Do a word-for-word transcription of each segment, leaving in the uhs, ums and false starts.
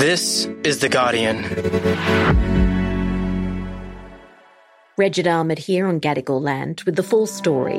This is The Guardian. Regid Ahmed here on Gadigal land with the full story.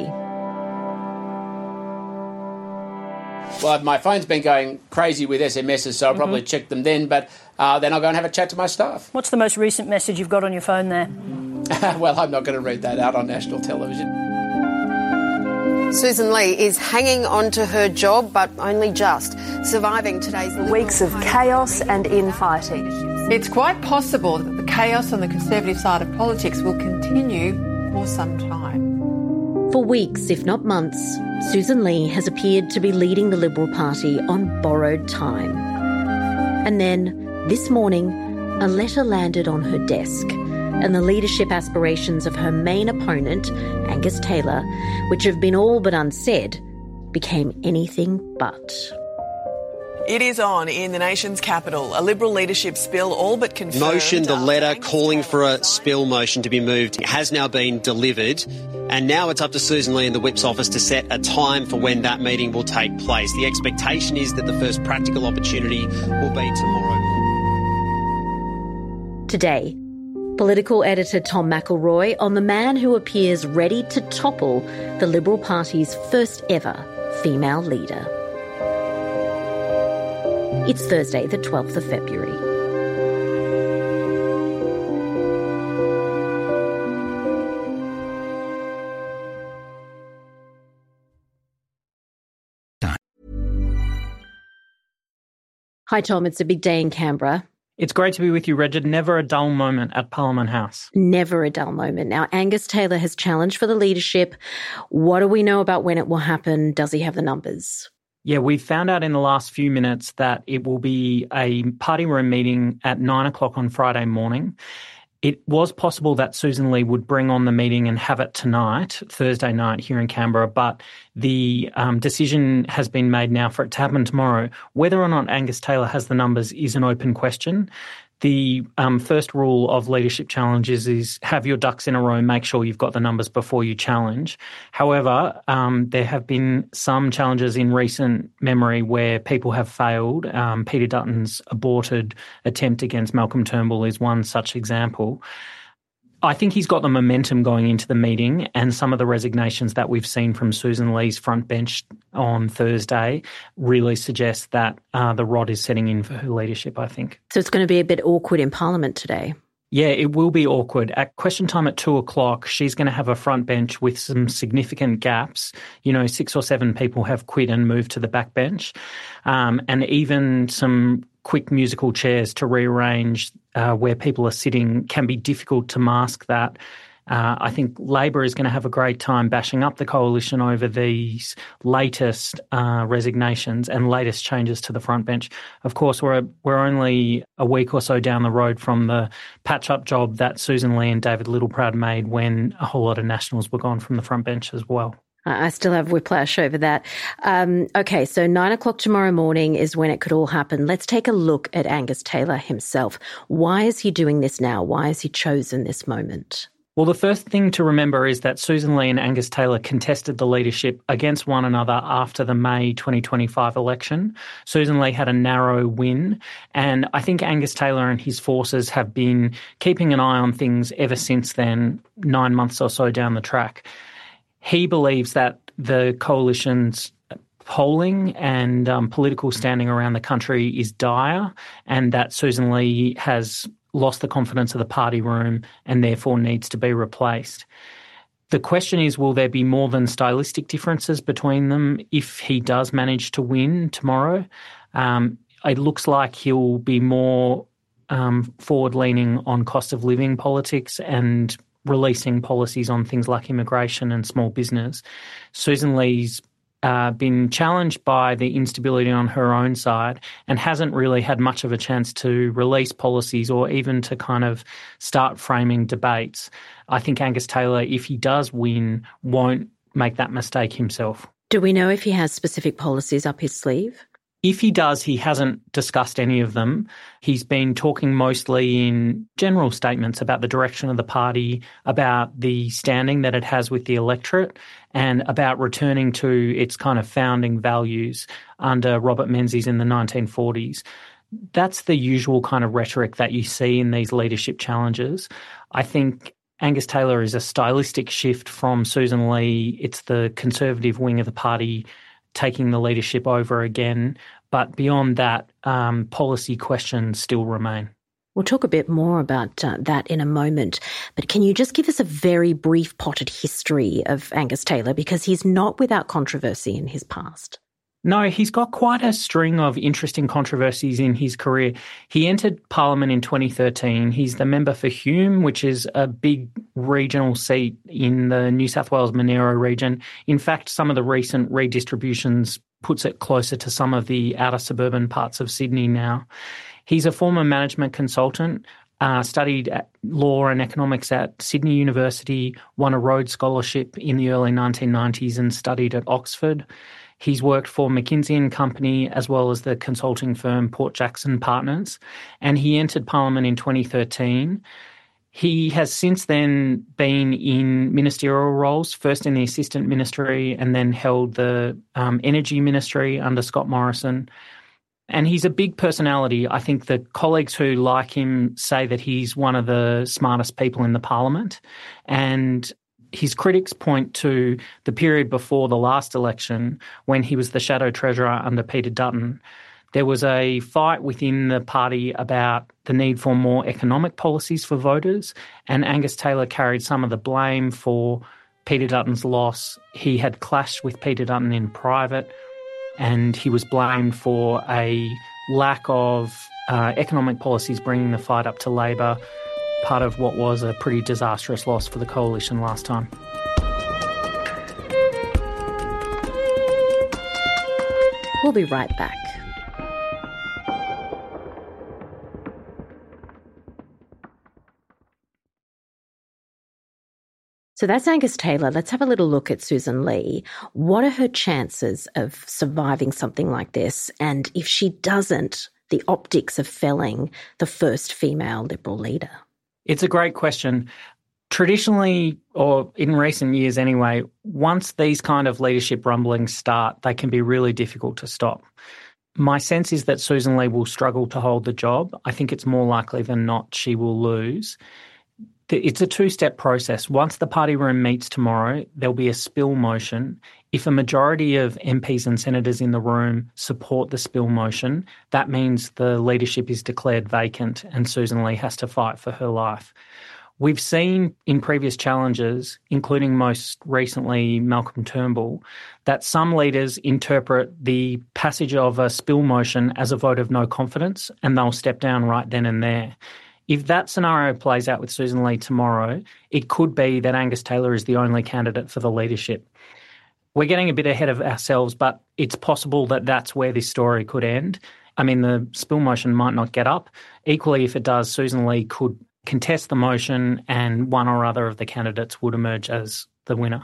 Well, my phone's been going crazy with S M Ses, so I'll mm-hmm. probably check them then, but uh, then I'll go and have a chat to my staff. What's the most recent message you've got on your phone there? Well, I'm not going to read that out on national television. Susan Lee is hanging on to her job, but only just, surviving today's weeks of chaos and infighting. It's quite possible that the chaos on the Conservative side of politics will continue for some time. For weeks, if not months, Susan Lee has appeared to be leading the Liberal Party on borrowed time. And then, this morning, a letter landed on her desk, and the leadership aspirations of her main opponent, Angus Taylor, which have been all but unsaid, became anything but. It is on in the nation's capital. A Liberal leadership spill all but confirmed. Motion, the letter calling for a spill motion to be moved, has now been delivered. And now it's up to Susan Lee and the Whip's office to set a time for when that meeting will take place. The expectation is that the first practical opportunity will be tomorrow. Today, political editor Tom McElroy on the man who appears ready to topple the Liberal Party's first ever female leader. It's Thursday, the twelfth of February. Hi, Tom. It's a big day in Canberra. It's great to be with you, Regid. Never a dull moment at Parliament House. Never a dull moment. Now, Angus Taylor has challenged for the leadership. What do we know about when it will happen? Does he have the numbers? Yeah, we found out in the last few minutes that it will be a party room meeting at nine o'clock on Friday morning. It was possible that Susan Lee would bring on the meeting and have it tonight, Thursday night here in Canberra, but the um, decision has been made now for it to happen tomorrow. Whether or not Angus Taylor has the numbers is an open question. The um, first rule of leadership challenges is have your ducks in a row, make sure you've got the numbers before you challenge. However, um, there have been some challenges in recent memory where people have failed. Um, Peter Dutton's aborted attempt against Malcolm Turnbull is one such example. I think he's got the momentum going into the meeting, and some of the resignations that we've seen from Susan Lee's front bench on Thursday really suggest that uh, the rod is setting in for her leadership, I think. So it's going to be a bit awkward in Parliament today. Yeah, it will be awkward. At question time at two o'clock, she's going to have a front bench with some significant gaps. You know, six or seven people have quit and moved to the back bench, um, and even some quick musical chairs to rearrange uh, where people are sitting can be difficult to mask that. Uh, I think Labor is going to have a great time bashing up the coalition over these latest uh, resignations and latest changes to the front bench. Of course, we're we're only a week or so down the road from the patch-up job that Susan Lee and David Littleproud made when a whole lot of Nationals were gone from the front bench as well. I still have whiplash over that. Um, okay, so nine o'clock tomorrow morning is when it could all happen. Let's take a look at Angus Taylor himself. Why is he doing this now? Why has he chosen this moment? Well, the first thing to remember is that Susan Lee and Angus Taylor contested the leadership against one another after the May twenty twenty-five election. Susan Lee had a narrow win, and I think Angus Taylor and his forces have been keeping an eye on things ever since then, nine months or so down the track. He believes that the coalition's polling and um, political standing around the country is dire, and that Susan Lee has lost the confidence of the party room and therefore needs to be replaced. The question is, will there be more than stylistic differences between them if he does manage to win tomorrow? Um, it looks like he'll be more um, forward-leaning on cost of living politics and releasing policies on things like immigration and small business. Susan Lee's uh, been challenged by the instability on her own side and hasn't really had much of a chance to release policies or even to kind of start framing debates. I think Angus Taylor, if he does win, won't make that mistake himself. Do we know if he has specific policies up his sleeve? If he does, he hasn't discussed any of them. He's been talking mostly in general statements about the direction of the party, about the standing that it has with the electorate, and about returning to its kind of founding values under Robert Menzies in the nineteen forties. That's the usual kind of rhetoric that you see in these leadership challenges. I think Angus Taylor is a stylistic shift from Susan Lee. It's the Conservative wing of the party taking the leadership over again. But beyond that, um, policy questions still remain. We'll talk a bit more about uh, that in a moment, but can you just give us a very brief potted history of Angus Taylor, because he's not without controversy in his past? No, he's got quite a string of interesting controversies in his career. He entered Parliament in twenty thirteen. He's the member for Hume, which is a big regional seat in the New South Wales Monero region. In fact, some of the recent redistributions puts it closer to some of the outer suburban parts of Sydney now. He's a former management consultant, uh, studied law and economics at Sydney University, won a Rhodes Scholarship in the early nineteen nineties and studied at Oxford. He's worked for McKinsey and Company as well as the consulting firm Port Jackson Partners, and he entered Parliament in twenty thirteen. He has since then been in ministerial roles, first in the Assistant Ministry and then held the um, Energy Ministry under Scott Morrison. And he's a big personality. I think the colleagues who like him say that he's one of the smartest people in the Parliament. And his critics point to the period before the last election when he was the Shadow Treasurer under Peter Dutton. There was a fight within the party about the need for more economic policies for voters, and Angus Taylor carried some of the blame for Peter Dutton's loss. He had clashed with Peter Dutton in private, and he was blamed for a lack of uh, economic policies bringing the fight up to Labor, part of what was a pretty disastrous loss for the coalition last time. We'll be right back. So that's Angus Taylor. Let's have a little look at Susan Lee. What are her chances of surviving something like this? And if she doesn't, the optics of felling the first female Liberal leader? It's a great question. Traditionally, or in recent years anyway, once these kind of leadership rumblings start, they can be really difficult to stop. My sense is that Susan Lee will struggle to hold the job. I think it's more likely than not she will lose. It's a two-step process. Once the party room meets tomorrow, there'll be a spill motion. If a majority of M Ps and senators in the room support the spill motion, that means the leadership is declared vacant and Susan Lee has to fight for her life. We've seen in previous challenges, including most recently Malcolm Turnbull, that some leaders interpret the passage of a spill motion as a vote of no confidence and they'll step down right then and there. If that scenario plays out with Susan Lee tomorrow, it could be that Angus Taylor is the only candidate for the leadership. We're getting a bit ahead of ourselves, but it's possible that that's where this story could end. I mean, the spill motion might not get up. Equally, if it does, Susan Lee could contest the motion and one or other of the candidates would emerge as the winner.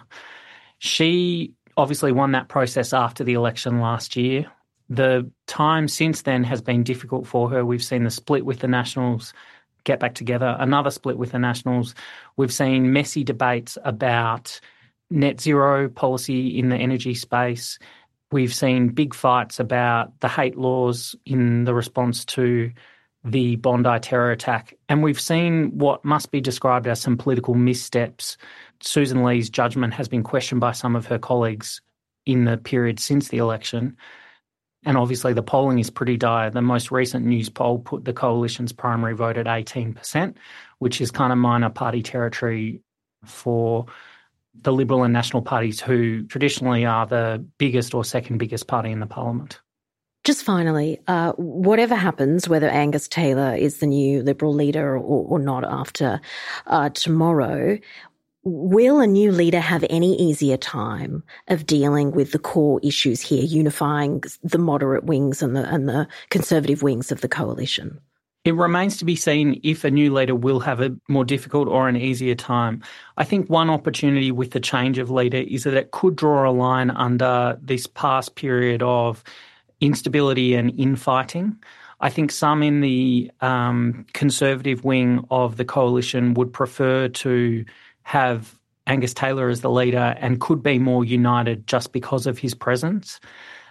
She obviously won that process after the election last year. The time since then has been difficult for her. We've seen the split with the Nationals get back together, another split with the Nationals. We've seen messy debates about net zero policy in the energy space. We've seen big fights about the hate laws in the response to the Bondi terror attack. And we've seen what must be described as some political missteps. Susan Lee's judgment has been questioned by some of her colleagues in the period since the election. And obviously the polling is pretty dire. The most recent news poll put the coalition's primary vote at eighteen percent, which is kind of minor party territory for the Liberal and National parties, who traditionally are the biggest or second biggest party in the parliament. Just finally, uh, whatever happens, whether Angus Taylor is the new Liberal leader or, or not after uh, tomorrow, will a new leader have any easier time of dealing with the core issues here, unifying the moderate wings and the, and the conservative wings of the coalition? It remains to be seen if a new leader will have a more difficult or an easier time. I think one opportunity with the change of leader is that it could draw a line under this past period of instability and infighting. I think some in the um, conservative wing of the coalition would prefer to have Angus Taylor as the leader and could be more united just because of his presence.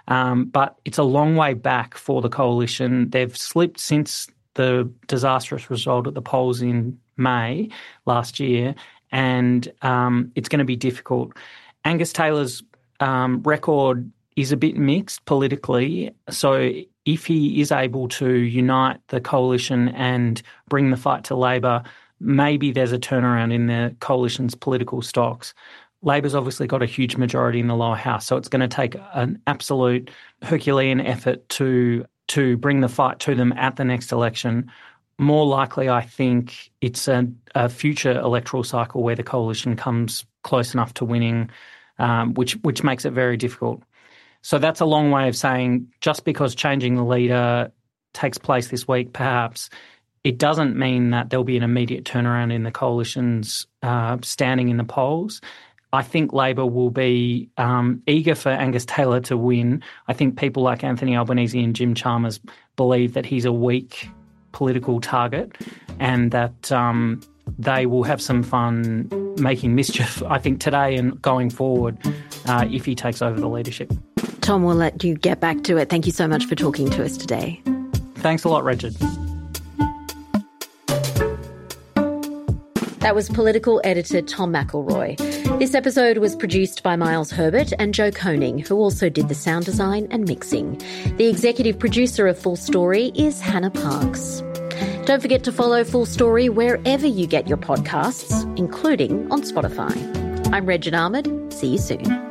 Um, but it's a long way back for the coalition. They've slipped since the disastrous result at the polls in May last year, and um, it's going to be difficult. Angus Taylor's um, record is a bit mixed politically, so if he is able to unite the coalition and bring the fight to Labor, maybe there's a turnaround in the coalition's political stocks. Labor's obviously got a huge majority in the lower house, so it's going to take an absolute Herculean effort to to bring the fight to them at the next election. More likely, I think, it's a, a future electoral cycle where the coalition comes close enough to winning, um, which which makes it very difficult. So that's a long way of saying just because changing the leader takes place this week, perhaps, it doesn't mean that there'll be an immediate turnaround in the coalition's uh, standing in the polls. I think Labor will be um, eager for Angus Taylor to win. I think people like Anthony Albanese and Jim Chalmers believe that he's a weak political target and that um, they will have some fun making mischief, I think, today and going forward uh, if he takes over the leadership. Tom, we'll let you get back to it. Thank you so much for talking to us today. Thanks a lot, Richard. That was political editor Tom McElroy. This episode was produced by Miles Herbert and Joe Koning, who also did the sound design and mixing. The executive producer of Full Story is Hannah Parks. Don't forget to follow Full Story wherever you get your podcasts, including on Spotify. I'm Regin Ahmed. See you soon.